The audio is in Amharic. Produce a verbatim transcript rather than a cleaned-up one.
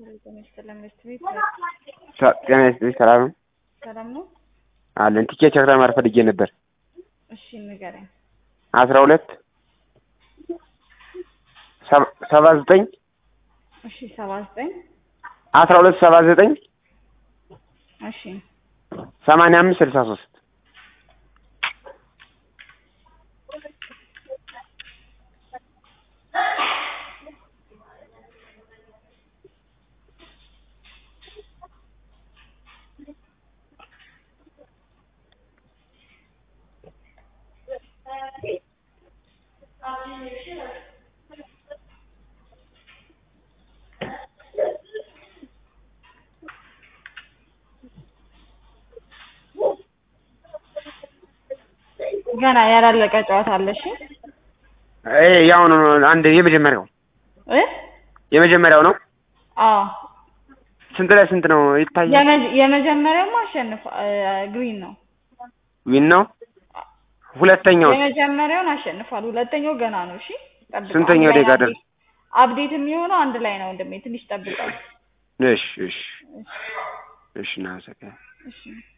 ጤና ይስጥልኝ ስትሪት ጤና ይስጥልኝ ሰላም ነው ሰላም ነው አለን ቲኬት ቸክራ ማር ፈልጌ ነበር እሺ ንገረኝ አስራ ሁለት ሰባ ዘጠኝ እሺ ሰባ ዘጠኝ አስራ ሁለት ሰባ ዘጠኝ እሺ ሰማንያ አምስት ስልሳ ሶስት ገና ያላለቀ ጨዋታ አለ እሺ አይ ያው ነው አንድ የመጀመሪያው እ የመጀመሪያው ነው አዎ ስንት ላይ ስንት ነው ይታያል የመጀመሪያው ማሸነፍ ግሪን ነው ዊን ነው ሁለተኛው የመጀመሪያውን አሸንፏል ሁለተኛው ገና ነው እሺ ጠብቅ ስንተኛው ደቂቃ ደረሰ አፕዴት የሚሆነው አንድ ላይ ነው እንደምን ትንሽ ጠብቀው እሺ እሺ እሺ ናሰከ እሺ